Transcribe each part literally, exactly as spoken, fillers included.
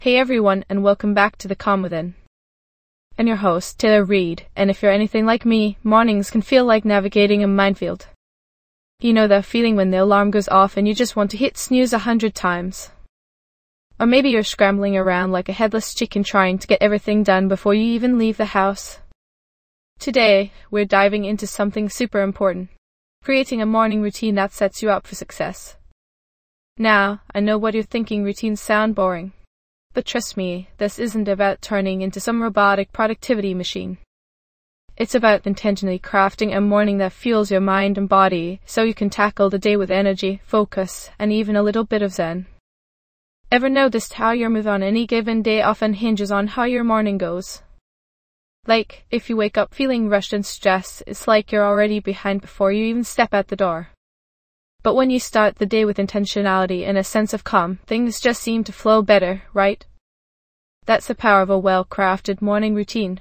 Hey everyone, and welcome back to The Calm Within. I'm your host, Taylor Reid, and if you're anything like me, mornings can feel like navigating a minefield. You know that feeling when the alarm goes off and you just want to hit snooze a hundred times. Or maybe you're scrambling around like a headless chicken trying to get everything done before you even leave the house. Today, we're diving into something super important. Creating a morning routine that sets you up for success. Now, I know what you're thinking, routines sound boring. But trust me, this isn't about turning into some robotic productivity machine. It's about intentionally crafting a morning that fuels your mind and body so you can tackle the day with energy, focus, and even a little bit of zen. Ever noticed how your mood on any given day often hinges on how your morning goes? Like, if you wake up feeling rushed and stressed, it's like you're already behind before you even step out the door. But when you start the day with intentionality and a sense of calm, things just seem to flow better, right? That's the power of a well-crafted morning routine.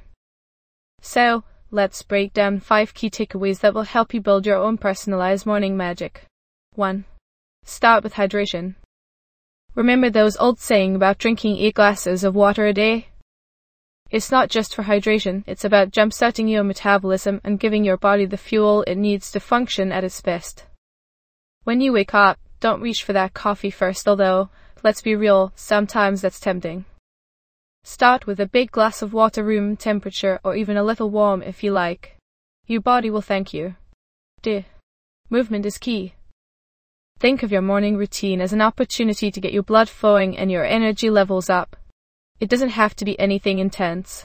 So, let's break down five key takeaways that will help you build your own personalized morning magic. one. Start with hydration. Remember those old saying about drinking eight glasses of water a day? It's not just for hydration, it's about jump-starting your metabolism and giving your body the fuel it needs to function at its best. When you wake up, don't reach for that coffee first, although, let's be real, sometimes that's tempting. Start with a big glass of water room temperature or even a little warm if you like. Your body will thank you. two. Movement is key. Think of your morning routine as an opportunity to get your blood flowing and your energy levels up. It doesn't have to be anything intense.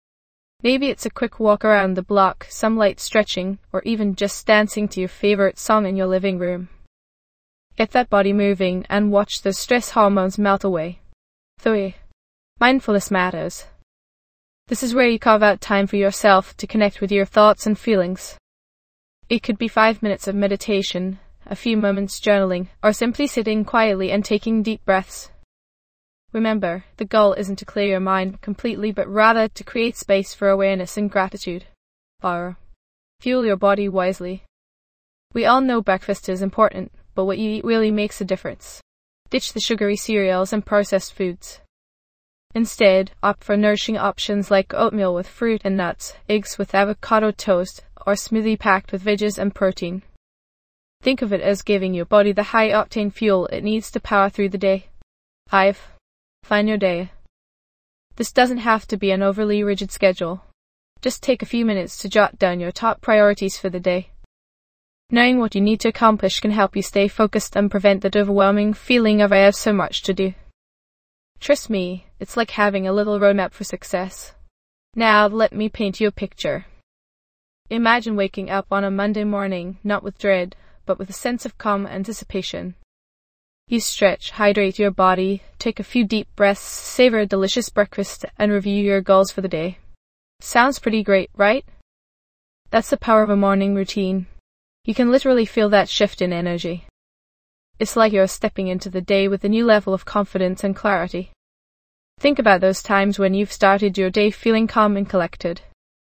Maybe it's a quick walk around the block, some light stretching, or even just dancing to your favorite song in your living room. Get that body moving and watch those stress hormones melt away. three. Mindfulness matters. This is where you carve out time for yourself to connect with your thoughts and feelings. It could be five minutes of meditation, a few moments journaling, or simply sitting quietly and taking deep breaths. Remember, the goal isn't to clear your mind completely, but rather to create space for awareness and gratitude. four. Fuel your body wisely. We all know breakfast is important, but what you eat really makes a difference. Ditch the sugary cereals and processed foods. Instead, opt for nourishing options like oatmeal with fruit and nuts, eggs with avocado toast, or smoothie packed with veggies and protein. Think of it as giving your body the high-octane fuel it needs to power through the day. five. Plan your day. This doesn't have to be an overly rigid schedule. Just take a few minutes to jot down your top priorities for the day. Knowing what you need to accomplish can help you stay focused and prevent that overwhelming feeling of I have so much to do. Trust me, it's like having a little roadmap for success. Now let me paint you a picture. Imagine waking up on a Monday morning, not with dread, but with a sense of calm anticipation. You stretch, hydrate your body, take a few deep breaths, savor a delicious breakfast, and review your goals for the day. Sounds pretty great, right? That's the power of a morning routine. You can literally feel that shift in energy. It's like you're stepping into the day with a new level of confidence and clarity. Think about those times when you've started your day feeling calm and collected.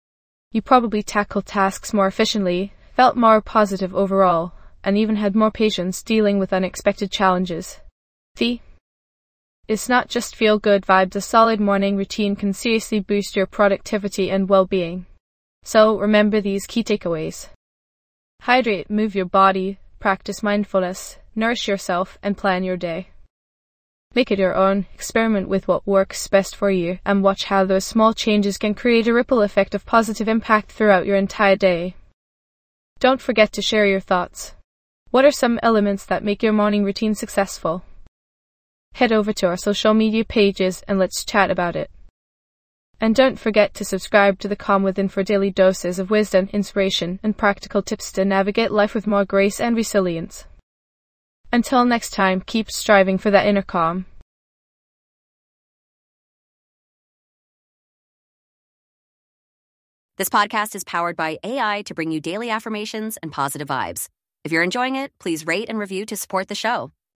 You probably tackled tasks more efficiently, felt more positive overall, and even had more patience dealing with unexpected challenges. See? It's not just feel-good vibes. A solid morning routine can seriously boost your productivity and well-being. So remember these key takeaways. Hydrate, move your body, practice mindfulness, nourish yourself, and plan your day. Make it your own, experiment with what works best for you, and watch how those small changes can create a ripple effect of positive impact throughout your entire day. Don't forget to share your thoughts. What are some elements that make your morning routine successful? Head over to our social media pages and let's chat about it. And don't forget to subscribe to The Calm Within for daily doses of wisdom, inspiration, and practical tips to navigate life with more grace and resilience. Until next time, keep striving for that inner calm. This podcast is powered by A I to bring you daily affirmations and positive vibes. If you're enjoying it, please rate and review to support the show.